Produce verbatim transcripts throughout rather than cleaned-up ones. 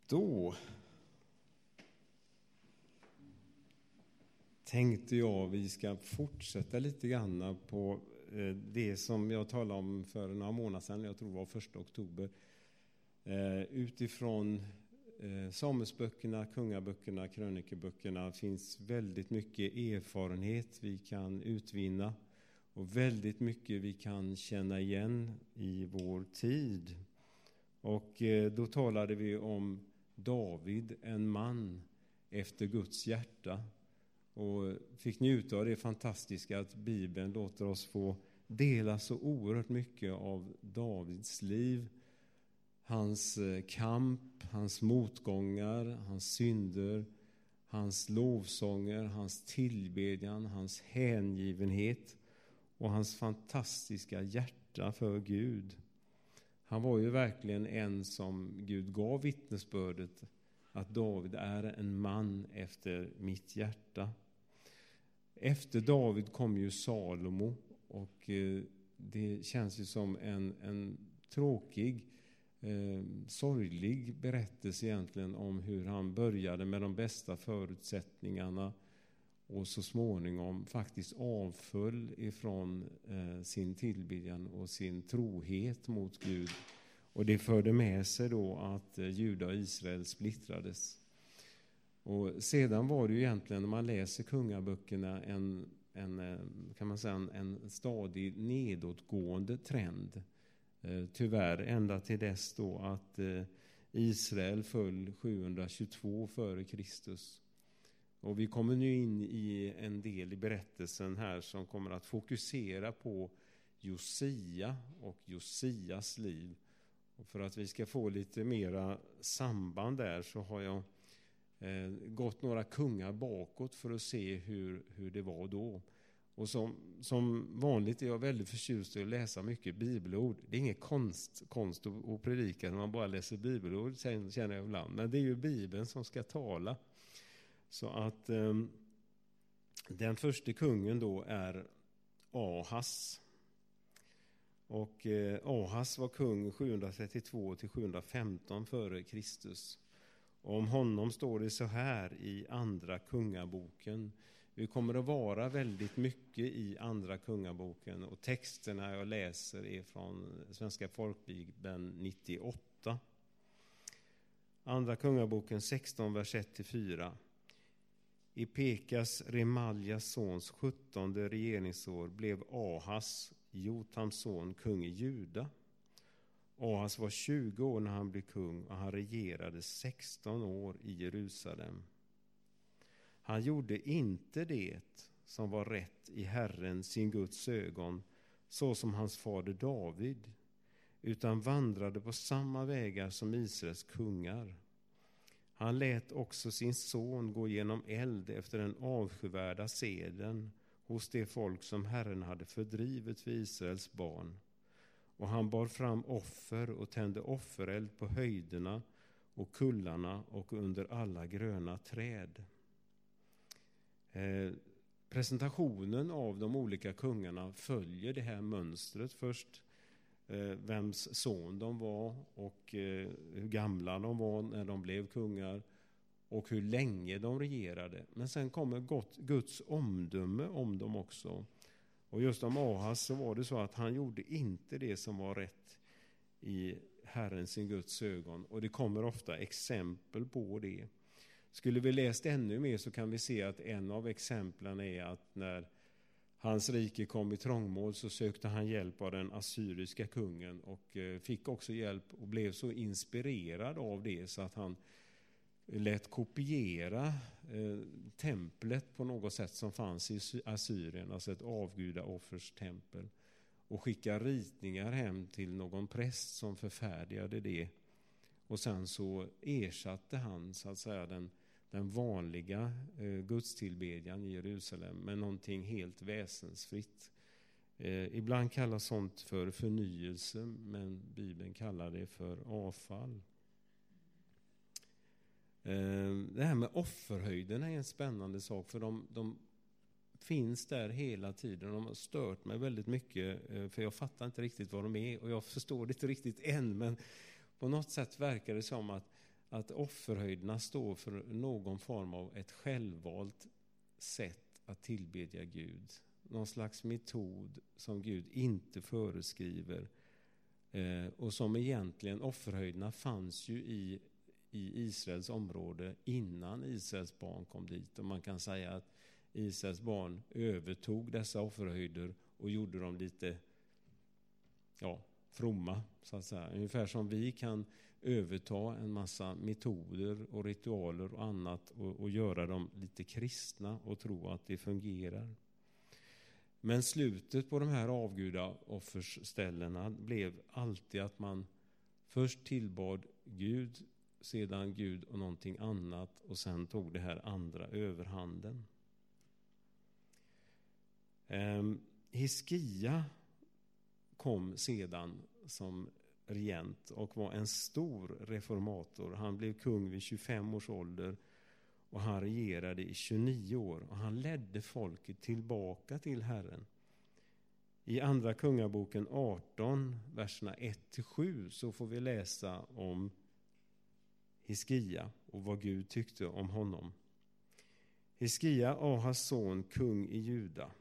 Då tänkte jag vi ska fortsätta lite grann på det som jag talade om för några månader sedan, jag tror det var första oktober. Utifrån Samuelsböckerna, kungaböckerna, krönikeböckerna finns väldigt mycket erfarenhet vi kan utvinna och väldigt mycket vi kan känna igen i vår tid. Och då talade vi om David, en man efter Guds hjärta, och fick njuta av det fantastiska att Bibeln låter oss få dela så oerhört mycket av Davids liv, hans kamp, hans motgångar, hans synder, hans lovsånger, hans tillbedjan, hans hängivenhet och hans fantastiska hjärta för Gud. Han var ju verkligen en som Gud gav vittnesbördet att David är en man efter mitt hjärta. Efter David kom ju Salomo, och det känns ju som en, en tråkig, eh, sorglig berättelse egentligen om hur han började med de bästa förutsättningarna och så småningom faktiskt avföll ifrån eh, sin tillbedjan och sin trohet mot Gud. Och det förde med sig då att eh, Juda och Israel splittrades. Och sedan var det ju egentligen, när man läser kungaböckerna, en, en, kan man säga, en, en stadig nedåtgående trend. Eh, tyvärr ända till dess då att eh, Israel föll sjuhundratjugotvå före Kristus. Och vi kommer nu in i en del i berättelsen här som kommer att fokusera på Josia och Josias liv. Och för att vi ska få lite mera samband där så har jag eh, gått några kungar bakåt för att se hur, hur det var då. Och som, som vanligt är jag väldigt förtjust i att läsa mycket bibelord. Det är ingen konst, konst att, att predika när man bara läser bibelord, känner jag ibland. Men det är ju Bibeln som ska tala. Så att eh, den första kungen då är Ahas. Och eh, Ahas var kung sjuhundratrettiotvå till sjuhundrafemton före Kristus. Och om honom står det så här i andra kungaboken. Vi kommer att vara väldigt mycket i andra kungaboken, och texterna jag läser är från Svenska folkbibeln nittioåtta. Andra kungaboken sexton, vers ett till fyra. I Pekas, Remaljas sons sjuttonde regeringsår blev Ahas, Jotams son, kung i Juda. Ahas var tjugo år när han blev kung, och han regerade sexton år i Jerusalem. Han gjorde inte det som var rätt i Herren sin Guds ögon, så som hans fader David, utan vandrade på samma vägar som Israels kungar. Han lät också sin son gå genom eld efter den avskyvärda seden hos det folk som Herren hade fördrivit för Israels barn. Och han bar fram offer och tände offereld på höjderna och kullarna och under alla gröna träd. Eh, presentationen av de olika kungarna följer det här mönstret. Först eh, vems son de var och eh, hur gamla de var när de blev kungar och hur länge de regerade. Men sen kommer gott, Guds omdöme om dem också. Och just om Ahas så var det så att han gjorde inte det som var rätt i Herren sin Guds ögon. Och det kommer ofta exempel på det. Skulle vi läst ännu mer så kan vi se att en av exemplen är att när hans rike kom i trångmål så sökte han hjälp av den assyriska kungen och fick också hjälp och blev så inspirerad av det så att han lät kopiera eh, templet på något sätt som fanns i Assyrien, alltså ett avgudaoffers tempel, och skicka ritningar hem till någon präst som förfärdigade det. Och sen så ersatte han så att säga den, den vanliga eh, gudstillbedjan i Jerusalem med någonting helt väsensfritt. Eh, ibland kallas sånt för förnyelse, men Bibeln kallar det för avfall. Det här med offerhöjderna är en spännande sak, för de, de finns där hela tiden. De har stört mig väldigt mycket, för jag fattar inte riktigt vad de är och jag förstår det inte riktigt än, men på något sätt verkar det som att, att offerhöjderna står för någon form av ett självvalt sätt att tillbedja Gud. Någon slags metod som Gud inte föreskriver. Eh, och som egentligen, offerhöjderna fanns ju i, i Israels område innan Israels barn kom dit. Och man kan säga att Israels barn övertog dessa offerhöjder och gjorde dem lite ja, fromma, så att säga. Ungefär som vi kan överta en massa metoder och ritualer och annat och, och göra dem lite kristna och tro att det fungerar. Men slutet på de här avgudaofferställena blev alltid att man först tillbad Gud, sedan Gud och någonting annat, och sen tog det här andra överhanden. Um, Hiskia kom sedan som regent och var en stor reformator. Han blev kung vid tjugofem års ålder och han regerade i tjugonio år och han ledde folket tillbaka till Herren. I andra kungaboken arton, verserna ett till sju, så får vi läsa om Hiskia och vad Gud tyckte om honom. Hiskia, Ahas son, kung i Juda.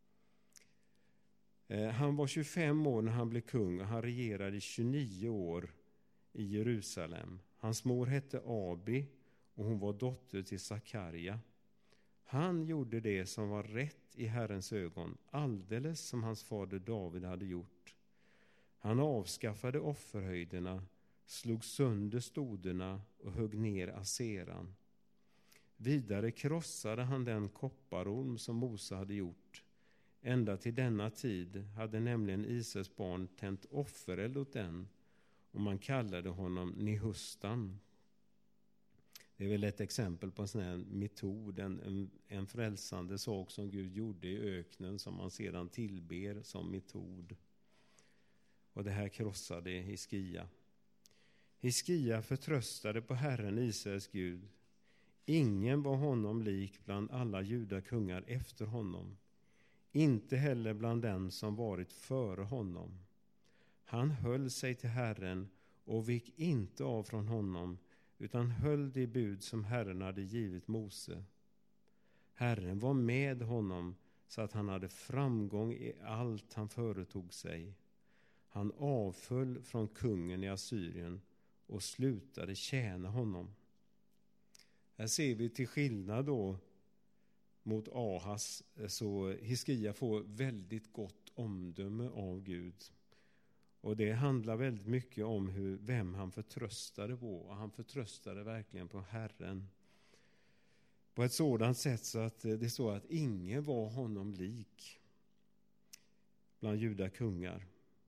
Han var tjugofem år när han blev kung och han regerade i tjugonio år i Jerusalem. Hans mor hette Abi och hon var dotter till Sakarja. Han gjorde det som var rätt i Herrens ögon, alldeles som hans fader David hade gjort. Han avskaffade offerhöjderna, slog sönder stoderna och högg ner aseran. Vidare krossade han den kopparorm som Mose hade gjort. Ända till denna tid hade nämligen Israels barn tänt offereld åt den och man kallade honom Nehustan. Det är väl ett exempel på en sån här metod, en, en, en frälsande sak som Gud gjorde i öknen som man sedan tillber som metod. Och det här krossade Hiskia. Hiskia förtröstade på Herren Israels Gud. Ingen var honom lik bland alla judakungar efter honom. Inte heller bland dem som varit före honom. Han höll sig till Herren och vik inte av från honom, utan höll det bud som Herren hade givit Mose. Herren var med honom så att han hade framgång i allt han företog sig. Han avföll från kungen i Assyrien och slutade tjäna honom. Här ser vi till skillnad då mot Ahas, så Hiskia får väldigt gott omdöme av Gud. Och det handlar väldigt mycket om hur, vem han förtröstade på. Och han förtröstade verkligen på Herren. På ett sådant sätt så att det står att ingen var honom lik bland judakungar.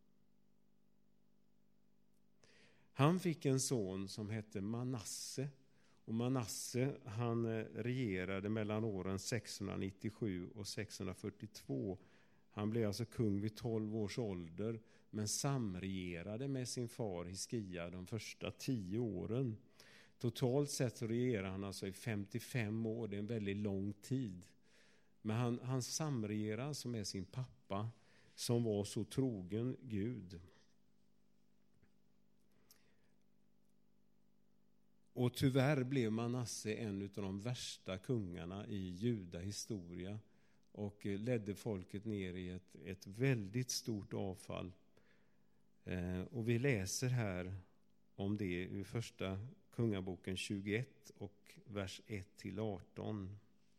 Han fick en son som hette Manasse. Och Manasse, han regerade mellan åren sexhundranittiosju och sexhundrafyrtiotvå. Han blev alltså kung vid tolv års ålder, men samregerade med sin far Hiskia de första tio åren. Totalt sett så regerade han alltså i femtiofem år, det är en väldigt lång tid. Men han, han samregerade alltså med sin pappa som var så trogen Gud. Och tyvärr blev Manasse en av de värsta kungarna i Juda historia och ledde folket ner i ett, ett väldigt stort avfall. Eh, och vi läser här om det i första kungaboken tjugoett och vers ett till arton.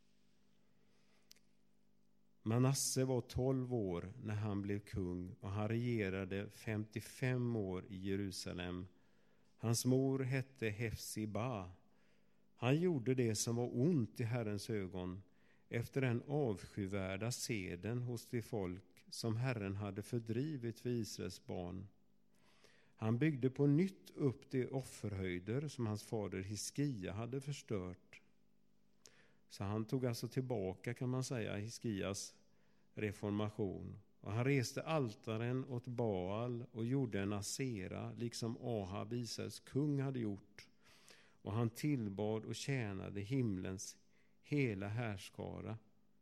Manasse var tolv år när han blev kung och han regerade femtiofem år i Jerusalem. Hans mor hette Hefsiba. Han gjorde det som var ont i Herrens ögon efter den avskyvärda seden hos det folk som Herren hade fördrivit för Israels barn. Han byggde på nytt upp de offerhöjder som hans fader Hiskia hade förstört. Så han tog alltså tillbaka, kan man säga, Hiskias reformation. Och han reste altaren åt Baal och gjorde en asera, liksom Ahab, Israels kung, hade gjort. Och han tillbad och tjänade himlens hela härskara.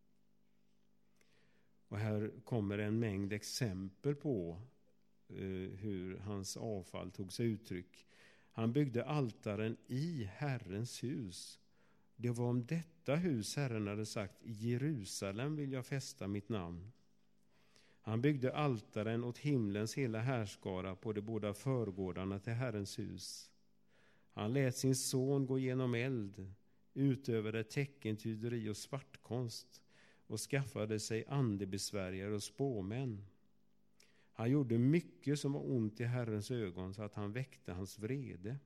Och här kommer en mängd exempel på uh, hur hans avfall tog sig uttryck. Han byggde altaren i Herrens hus. Det var om detta hus Herren hade sagt: i Jerusalem vill jag fästa mitt namn. Han byggde altaren åt himlens hela härskara på de båda förgårdarna till Herrens hus. Han lät sin son gå genom eld, utövade teckentyderi och svartkonst och skaffade sig andebesvärjare och spåmän. Han gjorde mycket som var ont i Herrens ögon, så att han väckte hans vrede.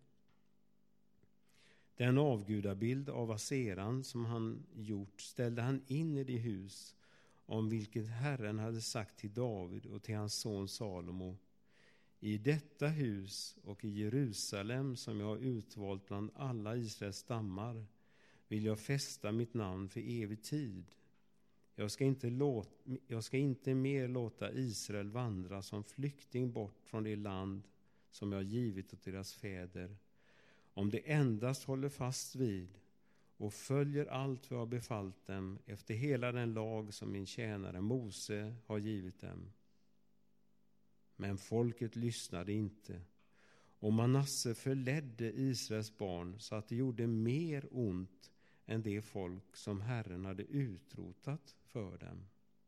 Den avgudabild av Aseran som han gjort ställde han in i det hus om vilket Herren hade sagt till David och till hans son Salomo: i detta hus och i Jerusalem som jag har utvalt bland alla Israels stammar vill jag fästa mitt namn för evig tid. Jag ska inte, låta, jag ska inte mer låta Israel vandra som flykting bort från det land som jag givit åt deras fäder, om det endast håller fast vid och följer allt vad jag befallt dem efter hela den lag som min tjänare Mose har givit dem. Men folket lyssnade inte, och Manasse förledde Israels barn så att det gjorde mer ont än det folk som Herren hade utrotat för dem.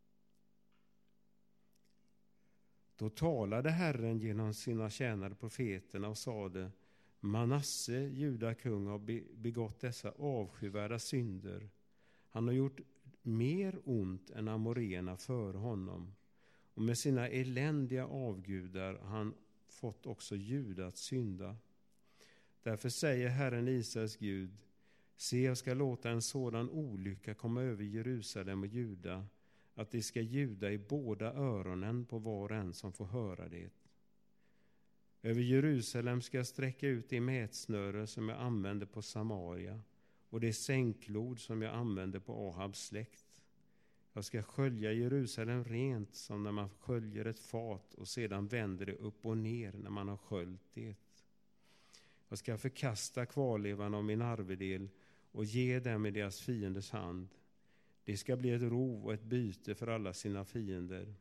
Då talade Herren genom sina tjänare profeterna och sade: Manasse, judakung, har begått dessa avskyvärda synder. Han har gjort mer ont än amorerna för honom, och med sina eländiga avgudar har han fått också Juda att synda. Därför säger Herren Israels Gud: se, jag ska låta en sådan olycka komma över Jerusalem och Juda, att det ska ljuda i båda öronen på var och en som får höra det. Över Jerusalem ska jag sträcka ut det mätsnöre som jag använde på Samaria och det sänklod som jag använde på Ahabs släkt. Jag ska skölja Jerusalem rent som när man sköljer ett fat och sedan vänder det upp och ner när man har sköljt det. Jag ska förkasta kvarlevan av min arvedel och ge dem i deras fienders hand. Det ska bli ett rov och ett byte för alla sina fiender.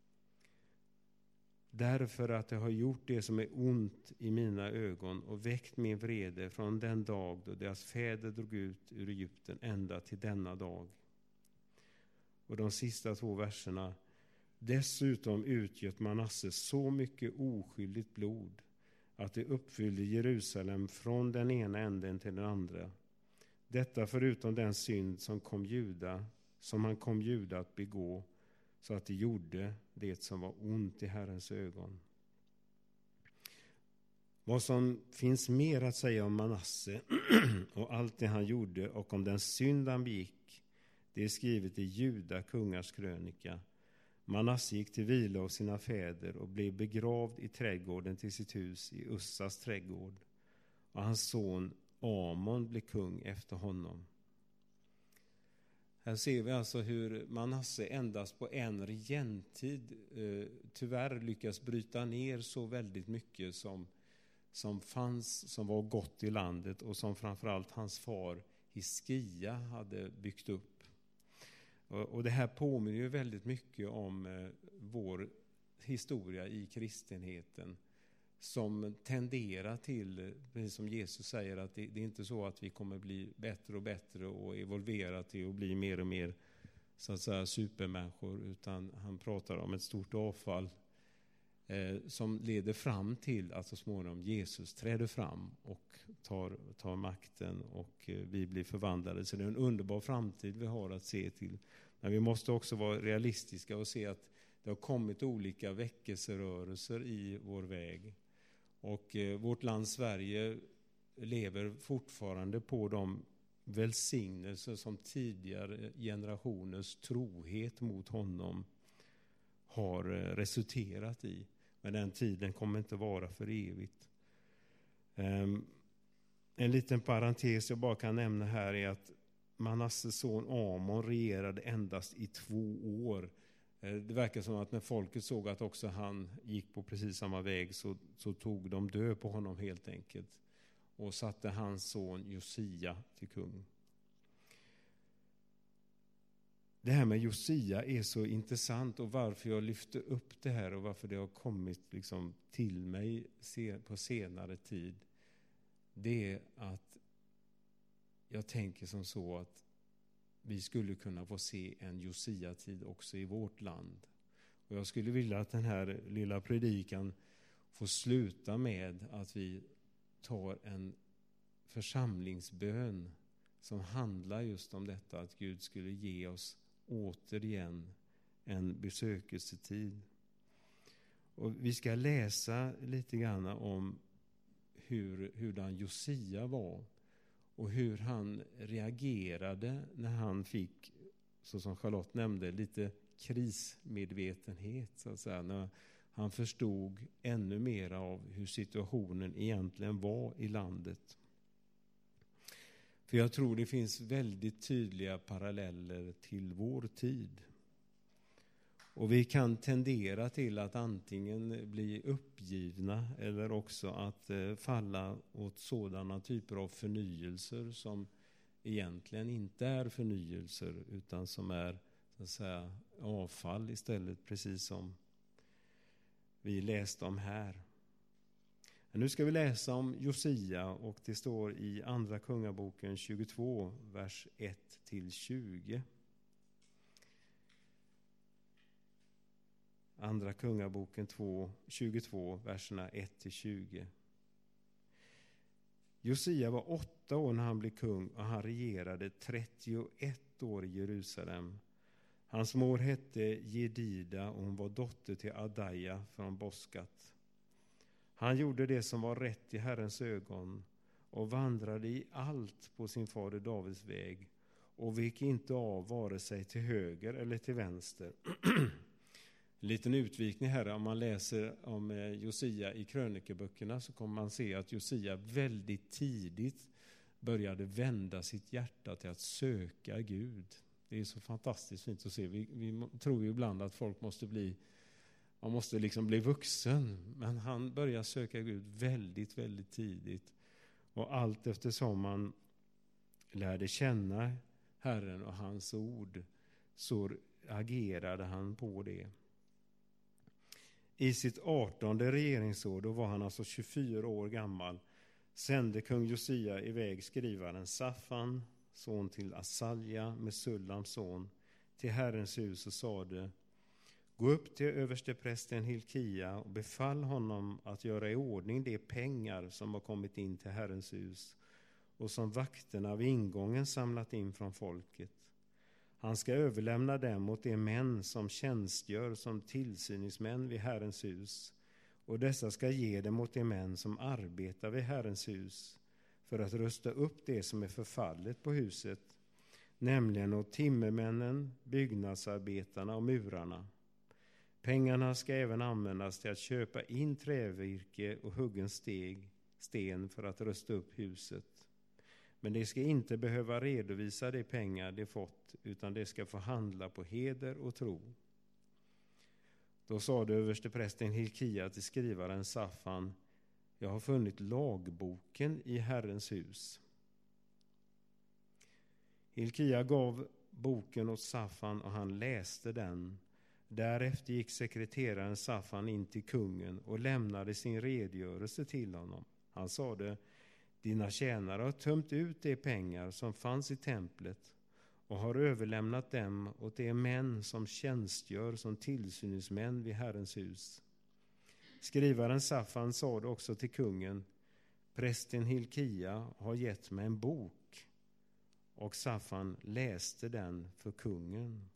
Därför att jag har gjort det som är ont i mina ögon och väckt min vrede från den dag då deras fäder drog ut ur Egypten ända till denna dag. Och de sista två verserna: dessutom utgöt Manasse så mycket oskyldigt blod att det uppfyllde Jerusalem från den ena änden till den andra. Detta förutom den synd som kom Juda, som han kom Juda att begå, så att det gjorde det som var ont i Herrens ögon. Vad som finns mer att säga om Manasse och allt det han gjorde och om den synd han begick, det är skrivet i Juda kungars krönika. Manasse gick till vila hos sina fäder och blev begravd i trädgården till sitt hus i Ussas trädgård. Och hans son Amon blev kung efter honom. Här ser vi alltså hur Manasse endast på en regentid eh, tyvärr lyckas bryta ner så väldigt mycket som, som fanns, som var gott i landet och som framförallt hans far Hiskia hade byggt upp. Och, och det här påminner ju väldigt mycket om eh, vår historia i kristenheten, som tenderar till, precis som Jesus säger, att det, det är inte så att vi kommer bli bättre och bättre och evolvera till att bli mer och mer så att säga supermänniskor, utan han pratar om ett stort avfall eh, som leder fram till att så småningom Jesus träder fram och tar, tar makten och eh, vi blir förvandlade. Så det är en underbar framtid vi har att se till. Men vi måste också vara realistiska och se att det har kommit olika väckelserörelser i vår väg. Och eh, vårt land Sverige lever fortfarande på de välsignelser som tidigare generationers trohet mot honom har eh, resulterat i. Men den tiden kommer inte vara för evigt. Um, en liten parentes jag bara kan nämna här är att Manasses son Amon regerade endast i två år. Det verkar som att när folket såg att också han gick på precis samma väg så, så tog de död på honom helt enkelt och satte hans son Josia till kung. Det här med Josia är så intressant, och varför jag lyfter upp det här och varför det har kommit liksom till mig på senare tid. det är att jag tänker som så att vi skulle kunna få se en Josia-tid också i vårt land. Och jag skulle vilja att den här lilla predikan får sluta med att vi tar en församlingsbön som handlar just om detta, att Gud skulle ge oss återigen en besökelsetid. Och vi ska läsa lite grann om hur, hurdan Josia var och hur han reagerade när han fick, så som Charlotte nämnde, lite krismedvetenhet, så att säga, när han förstod ännu mer av hur situationen egentligen var i landet. För jag tror det finns väldigt tydliga paralleller till vår tid. Och vi kan tendera till att antingen bli uppgivna eller också att falla åt sådana typer av förnyelser som egentligen inte är förnyelser utan som är, så att säga, avfall istället, precis som vi läste om här. Men nu ska vi läsa om Josia, och det står i Andra Kungaboken tjugotvå, vers ett till tjugo. Andra Kungaboken tjugotvå, verserna ett till tjugo. Josia var åtta år när han blev kung och han regerade trettioett år i Jerusalem. Hans mor hette Jedida och hon var dotter till Adaja från Boskat. Han gjorde det som var rätt i Herrens ögon och vandrade i allt på sin fader Davids väg och vek inte av vare sig till höger eller till vänster. En liten utvikning här, om man läser om Josia i krönikeböckerna så kommer man se att Josia väldigt tidigt började vända sitt hjärta till att söka Gud. Det är så fantastiskt fint att se. Vi, vi tror ju ibland att folk måste bli, man måste liksom bli vuxen. Men han börjar söka Gud väldigt, väldigt tidigt. Och allt eftersom man lärde känna Herren och hans ord så agerade han på det. I sitt artonde regeringsår, då var han alltså tjugofyra år gammal, sände kung Josia iväg skrivaren Safan, son till Asalja, Mesullams son, till Herrens hus och sade: gå upp till översteprästen Hilkia och befall honom att göra i ordning de pengar som har kommit in till Herrens hus och som vakterna vid ingången samlat in från folket. Han ska överlämna dem åt de män som tjänstgör som tillsyningsmän vid Herrens hus, och dessa ska ge dem åt de män som arbetar vid Herrens hus för att rusta upp det som är förfallet på huset, nämligen åt timmermännen, byggnadsarbetarna och murarna. Pengarna ska även användas till att köpa in trävirke och huggen steg, sten för att rusta upp huset. Men de ska inte behöva redovisa de pengar de fått, utan de ska få handla på heder och tro. Då sade översteprästen Hilkia till skrivaren Safan: jag har funnit lagboken i Herrens hus. Hilkia gav boken åt Safan och han läste den. Därefter gick sekreteraren Safan in till kungen och lämnade sin redogörelse till honom. Han sade: dina tjänare har tömt ut de pengar som fanns i templet och har överlämnat dem åt de män som tjänstgör som tillsyningsmän vid Herrens hus. Skrivaren Safan sade också till kungen: prästen Hilkia har gett mig en bok. Och Safan läste den för kungen.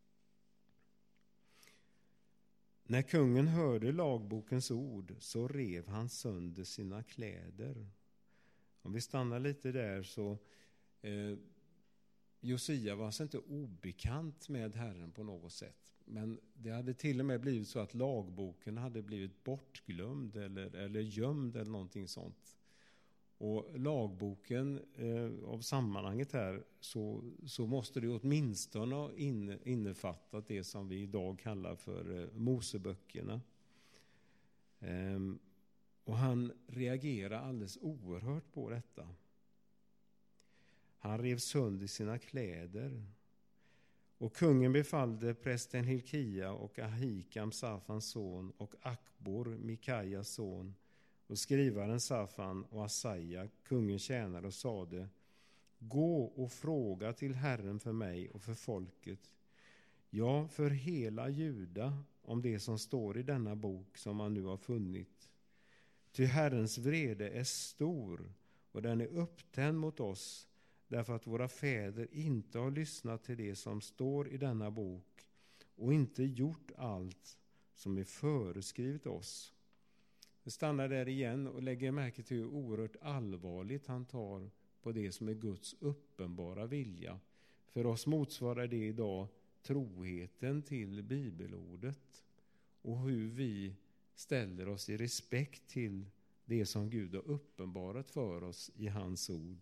När kungen hörde lagbokens ord så rev han sönder sina kläder. Om vi stannar lite där så eh, Josia var alltså inte obekant med Herren på något sätt. Men det hade till och med blivit så att lagboken hade blivit bortglömd eller, eller gömd eller någonting sånt. Och lagboken eh, av sammanhanget här så, så måste det åtminstone ha in, innefattat det som vi idag kallar för eh, Moseböckerna. Ehm, och han reagerar alldeles oerhört på detta. Han rev sönder sina kläder. Och kungen befallde prästen Hilkia och Ahikam, Safans son, och Akbor, Mikajas son, Och skrivaren Safan och Asaja, kungen tjänare, och sade: gå och fråga till Herren för mig och för folket, ja, för hela Juda, om det som står i denna bok som man nu har funnit. Ty Herrens vrede är stor, och den är upptänd mot oss, därför att våra fäder inte har lyssnat till det som står i denna bok och inte gjort allt som är föreskrivet oss. Vi stannar där igen och lägger märke till hur oerhört allvarligt han tar på det som är Guds uppenbara vilja. För oss motsvarar det idag troheten till bibelordet och hur vi ställer oss i respekt till det som Gud har uppenbarat för oss i hans ord.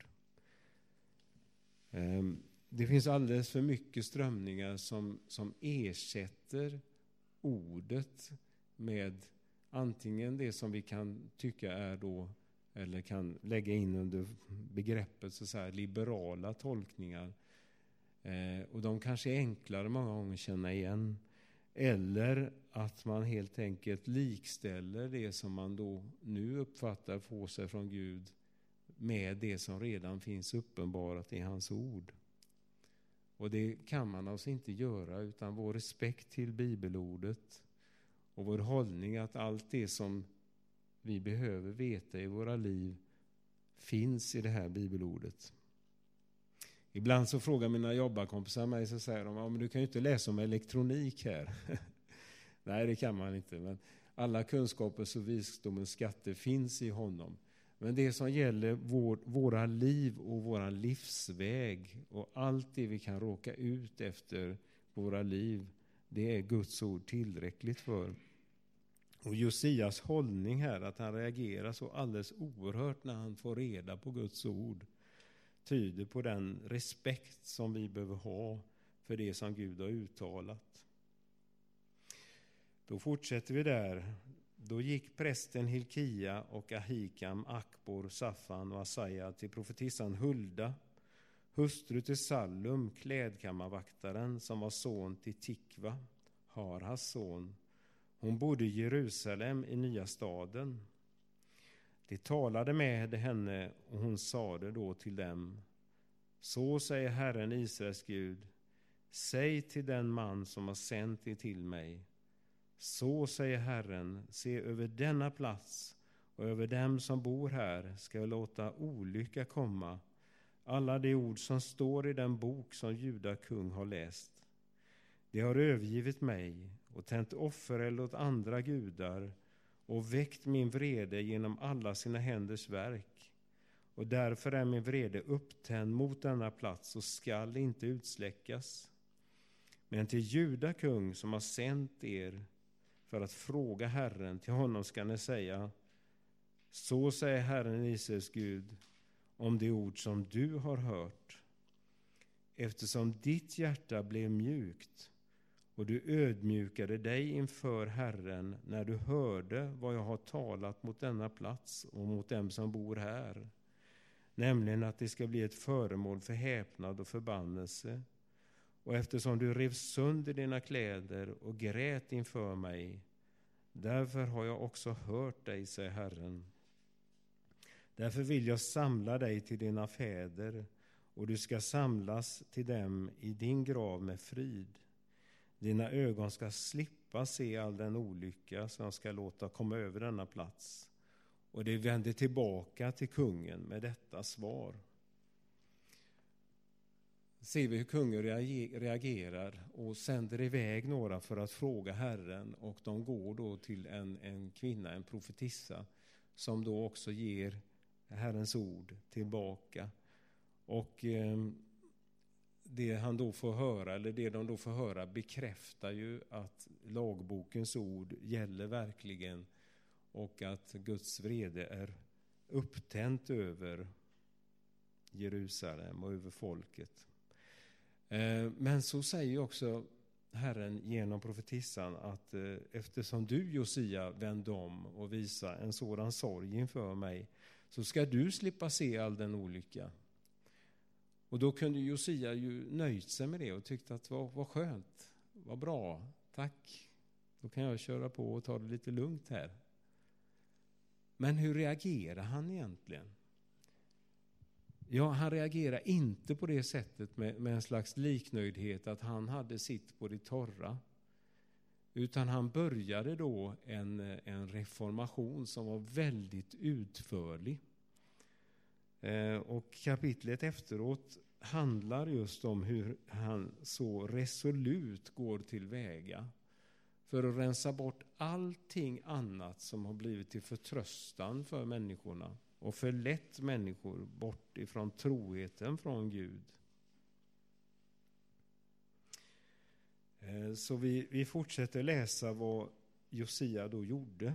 Det finns alldeles för mycket strömningar som, som ersätter ordet med antingen det som vi kan tycka är då, eller kan lägga in under begreppet så, så här, liberala tolkningar. Eh, och de kanske är enklare många gånger att känna igen. Eller att man helt enkelt likställer det som man då nu uppfattar få sig från Gud med det som redan finns uppenbarat i hans ord. Och det kan man alltså inte göra, utan vår respekt till bibelordet och vår hållning att allt det som vi behöver veta i våra liv finns i det här bibelordet. Ibland så frågar mina jobbarkompisar mig, så säger de: ja, men du kan ju inte läsa om elektronik här. Nej, det kan man inte, men alla kunskapers och visdomens skatter finns i honom. Men det som gäller vår, våra liv och våra livsväg och allt det vi kan råka ut efter våra liv, det är Guds ord tillräckligt för. Och Josias hållning här, att han reagerar så alldeles oerhört när han får reda på Guds ord, tyder på den respekt som vi behöver ha för det som Gud har uttalat. Då fortsätter vi där. Då gick prästen Hilkia och Ahikam, Akbor, Safan och Asaja till profetissan Hulda, hustru till Sallum, klädkammarvaktaren, som var son till Tikva, Harhas son. Hon bodde i Jerusalem i nya staden. De talade med henne och hon sade då till dem: så säger Herren Israels Gud, säg till den man som har sänt er till mig, så säger Herren, se över denna plats och över dem som bor här ska jag låta olycka komma, alla de ord som står i den bok som Juda kung har läst. De har övergivit mig och tänt offereld åt andra gudar och väckt min vrede genom alla sina händers verk. Och därför är min vrede upptänd mot denna plats och skall inte utsläckas. Men till Juda kung som har sänt er för att fråga Herren, till honom ska ni säga: så säger Herren Israels Gud om det ord som du har hört. Eftersom ditt hjärta blev mjukt och du ödmjukade dig inför Herren när du hörde vad jag har talat mot denna plats och mot dem som bor här, nämligen att det ska bli ett föremål för häpnad och förbannelse, och eftersom du rev sönder dina kläder och grät inför mig, därför har jag också hört dig, säger Herren. Därför vill jag samla dig till dina fäder, och du ska samlas till dem i din grav med frid. Dina ögon ska slippa se all den olycka som jag ska låta komma över denna plats. Och det vände tillbaka till kungen med detta svar. Ser vi hur kungen reagerar och sänder iväg några för att fråga Herren, och de går då till en, en kvinna, en profetissa, som då också ger Herrens ord tillbaka. Och eh, det han då får höra, eller det de då får höra, bekräftar ju att lagbokens ord gäller verkligen, och att Guds vrede är upptänt över Jerusalem och över folket. Men så säger också Herren genom profetissan att eftersom du, Josia, vände om och visa en sådan sorg inför mig, så ska du slippa se all den olycka. Och då kunde Josia ju nöjt sig med det och tyckte att vad, vad skönt, vad bra, tack. Då kan jag köra på och ta det lite lugnt här. Men hur reagerar han egentligen? Ja, han reagerar inte på det sättet med, med en slags liknöjdhet att han hade sitt på det torra. Utan han började då en, en reformation som var väldigt utförlig. Eh, och kapitlet efteråt handlar just om hur han så resolut går tillväga för att rensa bort allting annat som har blivit till förtröstan för människorna och förlett människor bort ifrån troheten från Gud. Så vi, vi fortsätter läsa vad Josia då gjorde.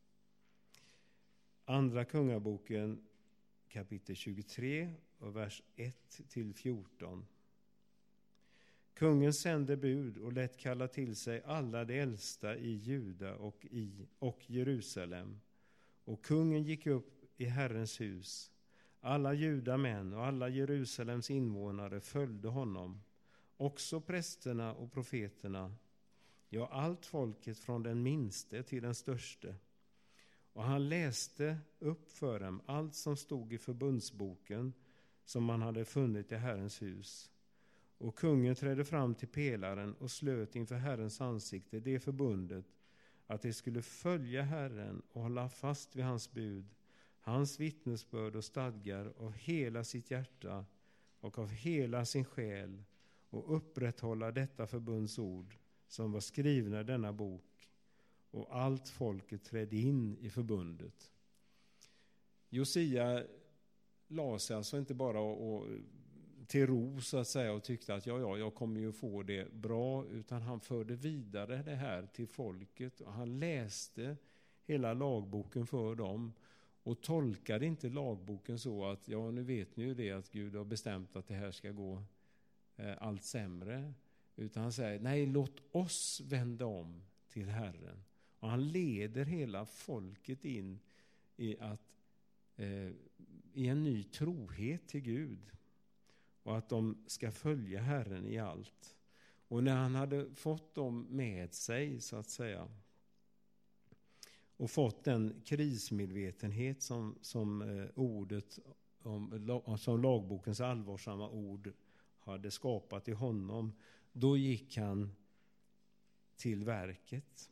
Andra kungaboken kapitel tjugotre och vers ett till fjorton. Kungen sände bud och lät kalla till sig alla de äldsta i Juda och i och Jerusalem. Och kungen gick upp i Herrens hus. Alla judamän och alla Jerusalems invånare följde honom. Också prästerna och profeterna, ja allt folket från den minste till den störste. Och han läste upp för dem allt som stod i förbundsboken som man hade funnit i Herrens hus. Och kungen trädde fram till pelaren och slöt inför Herrens ansikte det förbundet att de skulle följa Herren och hålla fast vid hans bud, hans vittnesbörd och stadgar av hela sitt hjärta och av hela sin själ och upprätthålla detta förbundsord som var skrivna i denna bok. Och allt folket trädde in i förbundet. Josia la sig alltså inte bara och, och, till ro så att säga och tyckte att ja, ja, jag kommer ju få det bra, utan han förde vidare det här till folket och han läste hela lagboken för dem och tolkade inte lagboken så att ja, nu vet ni ju det att Gud har bestämt att det här ska gå eh, allt sämre, utan han säger nej, låt oss vända om till Herren. Och han leder hela folket in i, att, eh, i en ny trohet till Gud. Och att de ska följa Herren i allt. Och när han hade fått dem med sig så att säga. Och fått den krismedvetenhet som, som eh, ordet, om, som lagbokens allvarsamma ord hade skapat i honom. Då gick han till verket.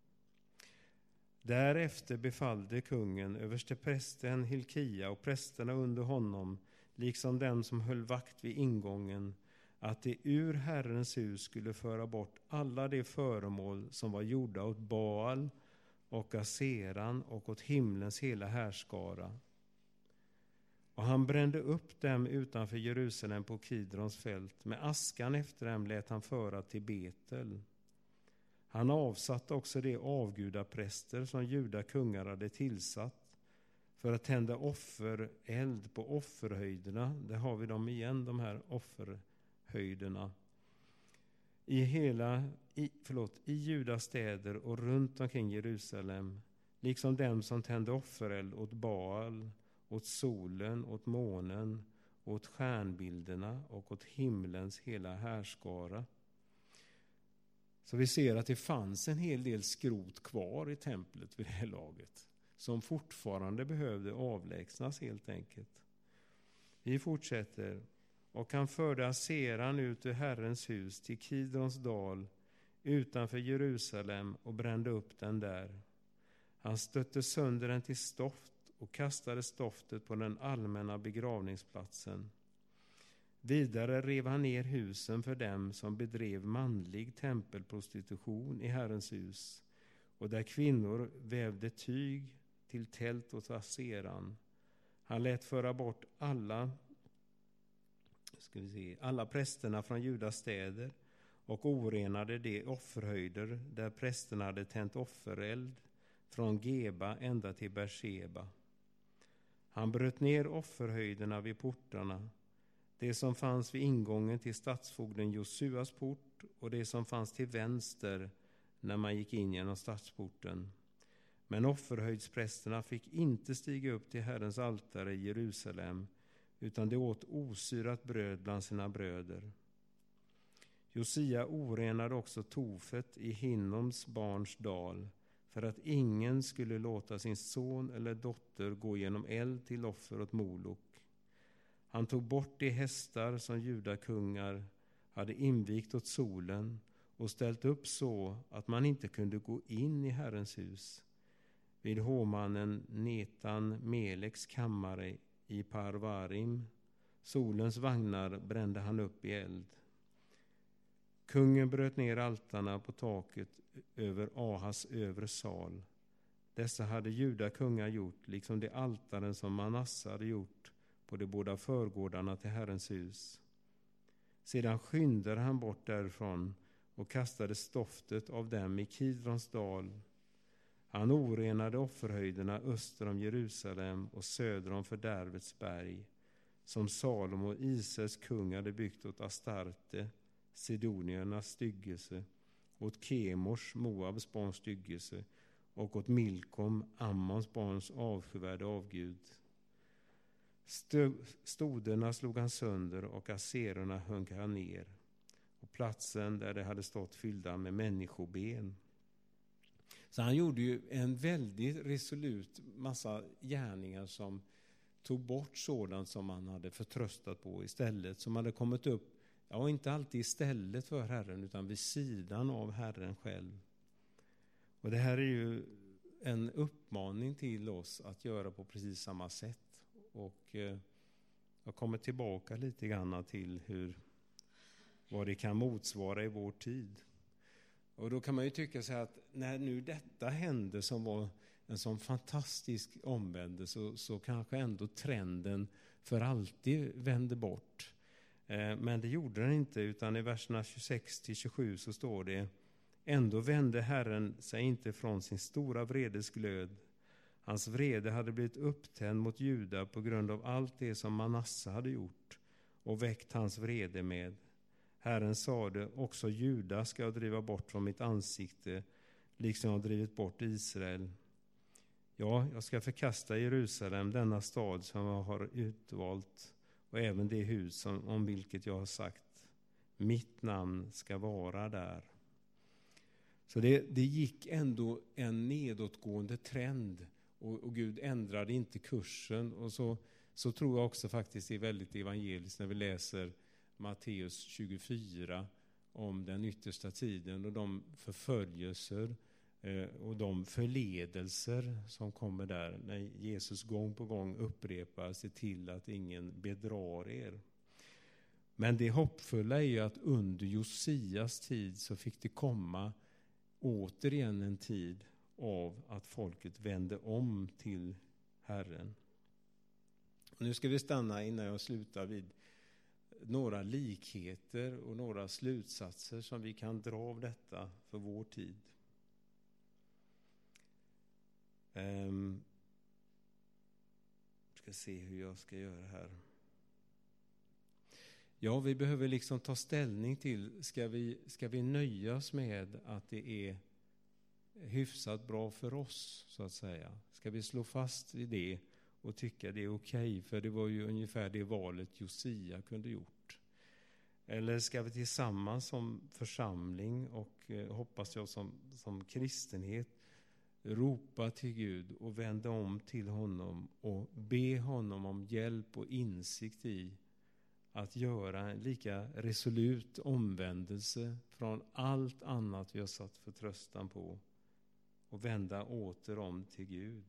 Därefter befallde kungen översteprästen Hilkia och prästerna under honom, liksom den som höll vakt vid ingången, att de ur Herrens hus skulle föra bort alla de föremål som var gjorda åt Baal och Aseran och åt himlens hela härskara. Och han brände upp dem utanför Jerusalem på Kidrons fält. Med askan efter dem lät han föra till Betel. Han avsatte också de avgudapräster som juda kungar hade tillsatt för att tända offereld på offerhöjderna. Där har vi dem igen, de här offerhöjderna. I hela, i, förlåt, i Judas städer och runt omkring Jerusalem. Liksom dem som tände offereld åt Baal, åt solen, åt månen, åt stjärnbilderna och åt himlens hela härskara. Så vi ser att det fanns en hel del skrot kvar i templet vid det här laget. Som fortfarande behövde avlägsnas helt enkelt. Vi fortsätter. Och han förde Aseran ut ur Herrens hus till Kidrons dal utanför Jerusalem och brände upp den där. Han stötte sönder den till stoft och kastade stoftet på den allmänna begravningsplatsen. Vidare rev han ner husen för dem som bedrev manlig tempelprostitution i Herrens hus och där kvinnor vävde tyg till tält åt Aseran. Han lät föra bort alla, ska vi se, alla prästerna från Judas städer och orenade de offerhöjder där prästerna hade tänt offereld från Geba ända till Beersheba. Han bröt ner offerhöjderna vid portarna, det som fanns vid ingången till stadsfogden Josuas port och det som fanns till vänster när man gick in genom stadsporten. Men offerhöjdsprästerna fick inte stiga upp till Herrens altare i Jerusalem, utan de åt osyrat bröd bland sina bröder. Josia orenade också Tofet i Hinnoms barns dal, för att ingen skulle låta sin son eller dotter gå genom eld till offer åt Molok. Han tog bort de hästar som judakungar hade invigt åt solen och ställt upp så att man inte kunde gå in i Herrens hus. Vid hovmannen Netan Meleks kammare i Parvarim, solens vagnar, brände han upp i eld. Kungen bröt ner altarna på taket över Ahas övre sal. Dessa hade judakungar gjort, liksom de altaren som Manasse hade gjort på de båda förgårdarna till Herrens hus. Sedan skyndade han bort därifrån och kastade stoftet av dem i Kidrons dal. Han orenade offerhöjderna öster om Jerusalem och söder om fördärvets berg, som Salomo, Israels kung, hade byggt åt Astarte, sidoniernas styggelse, åt Kemors, Moabs barns styggelse, och åt Milkom, Ammons barns avskyvärde avgud. Stoderna slog han sönder och asererna högg han ner, och platsen där det hade stått fyllda med människoben. Så han gjorde ju en väldigt resolut massa gärningar som tog bort sådant som han hade förtröstat på istället, som hade kommit upp, ja, inte alltid istället för Herren utan vid sidan av Herren själv. Och det här är ju en uppmaning till oss att göra på precis samma sätt. Och eh, jag kommer tillbaka lite grann till hur, vad det kan motsvara i vår tid. Och då kan man ju tycka så här att när nu detta hände som var en sån fantastisk omvändelse, så, så kanske ändå trenden för alltid vände bort. Eh, men det gjorde den inte, utan i verserna tjugosex till tjugosju så står det: ändå vände Herren sig inte från sin stora vredesglöd. Hans vrede hade blivit upptänd mot Juda på grund av allt det som Manasse hade gjort och väckt hans vrede med. Herren sade: också Juda ska jag driva bort från mitt ansikte, liksom jag har drivit bort Israel. Ja, jag ska förkasta Jerusalem, denna stad som jag har utvalt, och även det hus som, om vilket jag har sagt: mitt namn ska vara där. Så det, det gick ändå en nedåtgående trend, och, och Gud ändrade inte kursen. Och så, så tror jag också faktiskt det är väldigt evangeliskt när vi läser Matteus tjugofyra om den yttersta tiden och de förföljelser eh, och de förledelser som kommer där när Jesus gång på gång upprepar: se till att ingen bedrar er. Men det hoppfulla är ju att under Josias tid så fick det komma återigen en tid av att folket vände om till Herren. Och nu ska vi stanna innan jag slutar vid några likheter och några slutsatser som vi kan dra av detta för vår tid. Um, ska se hur jag ska göra här. Ja, vi behöver liksom ta ställning till, ska vi, ska vi nöja oss med att det är hyfsat bra för oss, så att säga? Ska vi slå fast i det och tycka det är okej, för det var ju ungefär det valet Josia kunde gjort? Eller ska vi tillsammans som församling och eh, hoppas jag som, som kristenhet ropa till Gud och vända om till honom och be honom om hjälp och insikt i att göra en lika resolut omvändelse från allt annat vi har satt förtröstan på och vända åter om till Gud?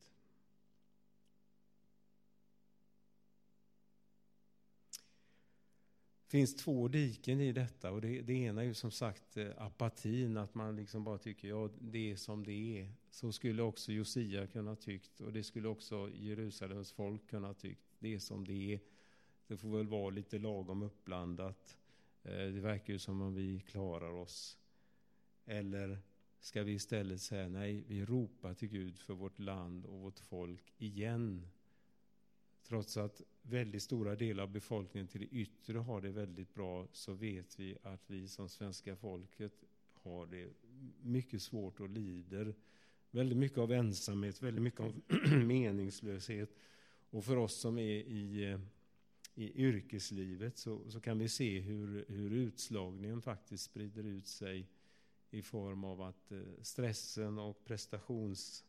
Det finns två diken i detta, och det, det ena är ju som sagt apatin, att man liksom bara tycker ja, det är som det är. Så skulle också Josia kunna tyckt, och det skulle också Jerusalems folk kunna tyckt. Det är som det är. Det får väl vara lite lagom uppblandat. Det verkar ju som om vi klarar oss. Eller ska vi istället säga nej, vi ropar till Gud för vårt land och vårt folk igen. Trots att väldigt stora delar av befolkningen till det yttre har det väldigt bra, så vet vi att vi som svenska folket har det mycket svårt och lider väldigt mycket av ensamhet, väldigt mycket av meningslöshet. Och för oss som är i, i yrkeslivet så, så kan vi se hur, hur utslagningen faktiskt sprider ut sig i form av att stressen och prestations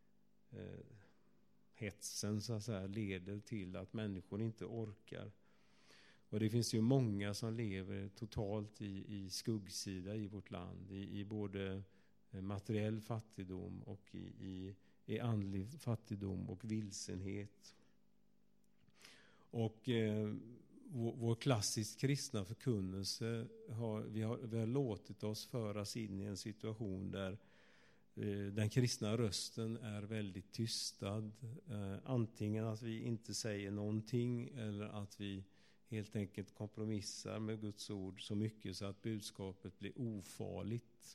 hetsen så att säga leder till att människor inte orkar. Och det finns ju många som lever totalt i, i skuggsida i vårt land, i, i både materiell fattigdom och i, i, i andlig fattigdom och vilsenhet. Och eh, vår, vår klassiskt kristna förkunnelse har vi, har vi har låtit oss föras in i en situation där eh, den kristna rösten är väldigt tystad. Eh, antingen att vi inte säger någonting eller att vi helt enkelt kompromissar med Guds ord så mycket så att budskapet blir ofarligt.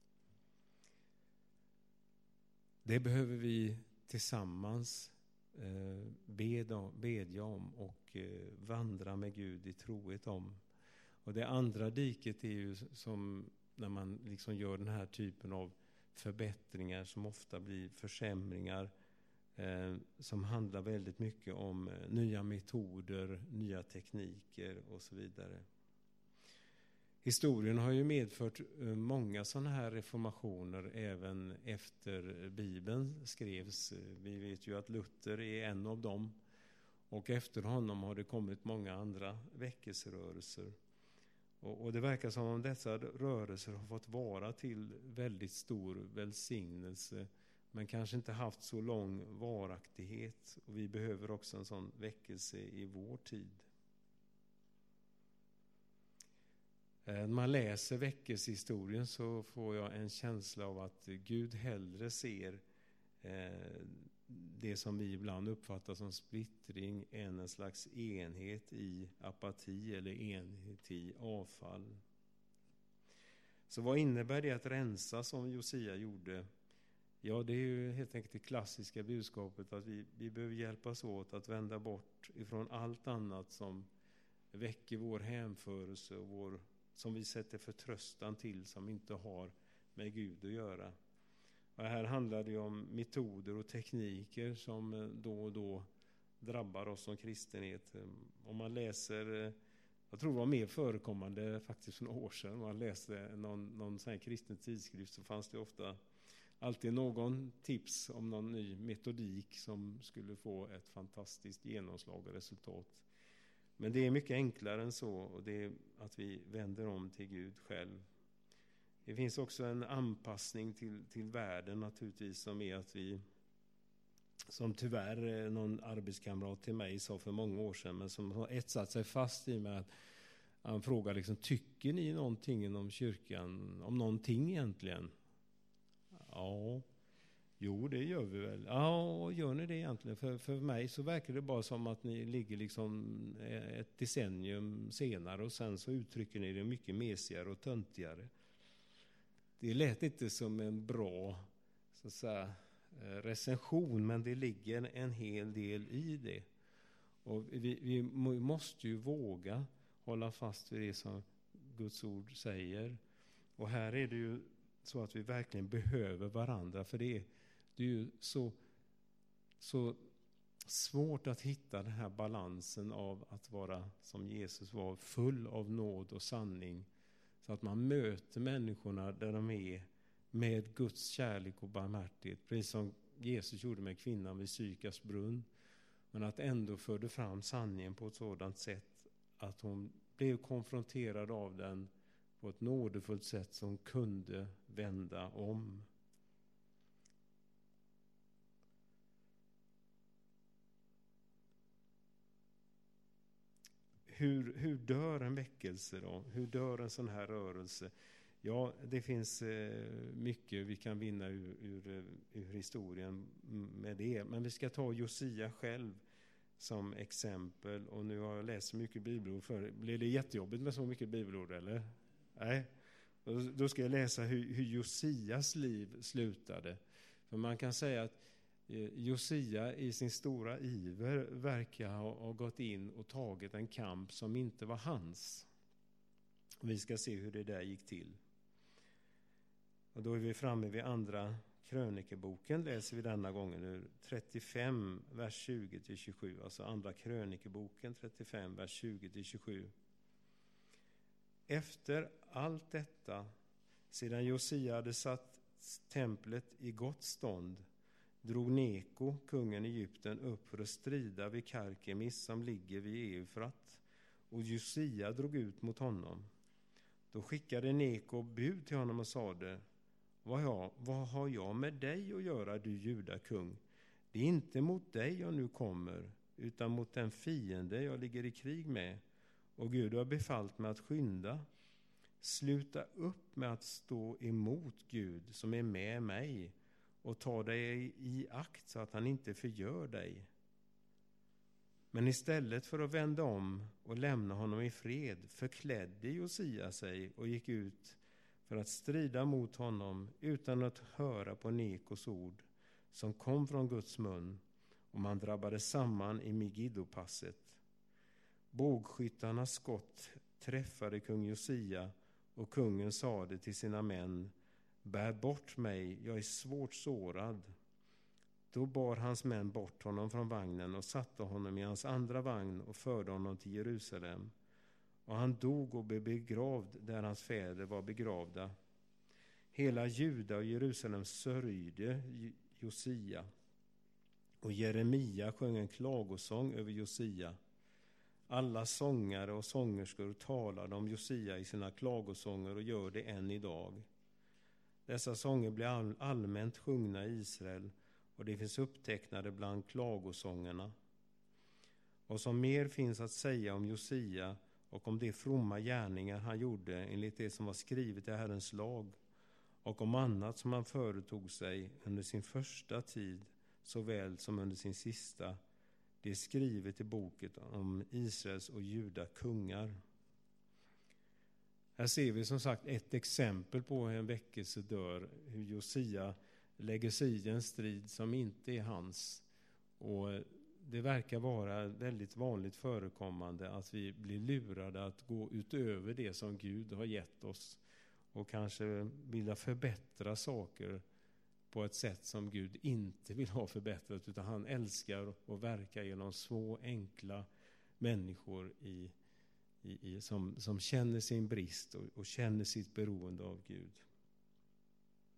Det behöver vi tillsammans eh, bedja, bedja om och eh, vandra med Gud i trohet om. Och det andra diket är ju som när man liksom gör den här typen av förbättringar som ofta blir försämringar, eh, som handlar väldigt mycket om eh, nya metoder, nya tekniker och så vidare. Historien har ju medfört många sådana här reformationer även efter Bibeln skrevs. Vi vet ju att Luther är en av dem. Och efter honom har det kommit många andra väckelserörelser. Och, och det verkar som om dessa rörelser har fått vara till väldigt stor välsignelse. Men kanske inte haft så lång varaktighet. Och vi behöver också en sån väckelse i vår tid. När man läser väckelsehistorien så får jag en känsla av att Gud hellre ser eh, det som vi ibland uppfattar som splittring än en slags enhet i apati eller enhet i avfall. Så vad innebär det att rensa som Josia gjorde? Ja, det är ju helt enkelt det klassiska budskapet att vi, vi behöver hjälpas åt att vända bort ifrån allt annat som väcker vår hänförelse och vår som vi sätter förtröstan till som inte har med Gud att göra. Och här handlar det om metoder och tekniker som då och då drabbar oss som kristenhet. Om man läser, jag tror det var mer förekommande faktiskt för några år sedan, om man läste någon, någon sån här kristen tidskrift så fanns det ofta alltid någon tips om någon ny metodik som skulle få ett fantastiskt genomslag och resultat. Men det är mycket enklare än så, och det är att vi vänder om till Gud själv. Det finns också en anpassning till, till världen naturligtvis, som är att vi, som tyvärr någon arbetskamrat till mig sa för många år sedan, men som har etsat sig fast i mig, att han frågar liksom, tycker ni någonting inom kyrkan om någonting egentligen? Ja, jo det gör vi väl. Ja, gör ni det egentligen? För, för mig så verkar det bara som att ni ligger liksom ett decennium senare och sen så uttrycker ni det mycket mesigare och töntigare. Det lät inte som en bra så att säga, recension, men det ligger en hel del i det. Och vi, vi måste ju våga hålla fast vid det som Guds ord säger. Och här är det ju så att vi verkligen behöver varandra, för det är, det är ju så, så svårt att hitta den här balansen av att vara som Jesus var, full av nåd och sanning, så att man möter människorna där de är med Guds kärlek och barmhärtighet, precis som Jesus gjorde med kvinnan vid Sykars brunn, men att ändå förde fram sanningen på ett sådant sätt att hon blev konfronterad av den på ett nådefullt sätt som kunde vända om. Hur, hur dör en väckelse då? Hur dör en sån här rörelse? Ja, det finns eh, mycket vi kan vinna ur, ur, ur historien med det. Men vi ska ta Josia själv som exempel. Och nu har jag läst så mycket bibelord för. Blir det jättejobbigt med så mycket bibelord eller? Nej. Då ska jag läsa hur, hur Josias liv slutade. För man kan säga att Josia i sin stora iver verkar ha, ha gått in och tagit en kamp som inte var hans. Vi ska se hur det där gick till. Och då är vi framme vid andra krönikeboken, läser vi denna gången ur trettiofem, vers tjugo till tjugosju. Alltså andra krönikeboken trettiofem, vers tjugo till tjugosju. Efter allt detta Sedan Josia hade satt templet i gott stånd drog Neko, kungen i Egypten, upp för att strida vid Karkemis som ligger vid Eufrat, och Josia drog ut mot honom. Då skickade Neko bud till honom och sade: vad, jag, vad har jag med dig att göra, du Juda kung? Det är inte mot dig jag nu kommer, utan mot den fiende jag ligger i krig med, och Gud har befallt mig att skynda. Sluta upp med att stå emot Gud som är med mig, och ta dig i akt så att han inte förgör dig. Men istället för att vända om och lämna honom i fred förklädde Josia sig och gick ut för att strida mot honom utan att höra på Nekos ord som kom från Guds mun, och man drabbade samman i Megiddo-passet. Bågskyttarnas skott träffade kung Josia, och kungen sade till sina män: bär bort mig, jag är svårt sårad. Då bar hans män bort honom från vagnen och satte honom i hans andra vagn och förde honom till Jerusalem. Och han dog och blev begravd där hans fäder var begravda. Hela Juda och Jerusalem sörjde Josia. Och Jeremia sjöng en klagosång över Josia. Alla sångare och sångerskor talade om Josia i sina klagosånger och gör det än idag. Dessa sånger blir allmänt sjungna i Israel, och det finns upptecknade bland klagosångerna. Och som mer finns att säga om Josia och om de fromma gärningar han gjorde enligt det som var skrivet i Herrens lag, och om annat som han företog sig under sin första tid såväl som under sin sista, det är skrivet i boken om Israels och Juda kungar. Här ser vi som sagt ett exempel på en väckelse dör, hur Josia lägger sig i en strid som inte är hans. Och det verkar vara väldigt vanligt förekommande att vi blir lurade att gå utöver det som Gud har gett oss och kanske vilja förbättra saker på ett sätt som Gud inte vill ha förbättrat, utan han älskar att verka genom små enkla människor i, i, i, som, som känner sin brist och, och känner sitt beroende av Gud.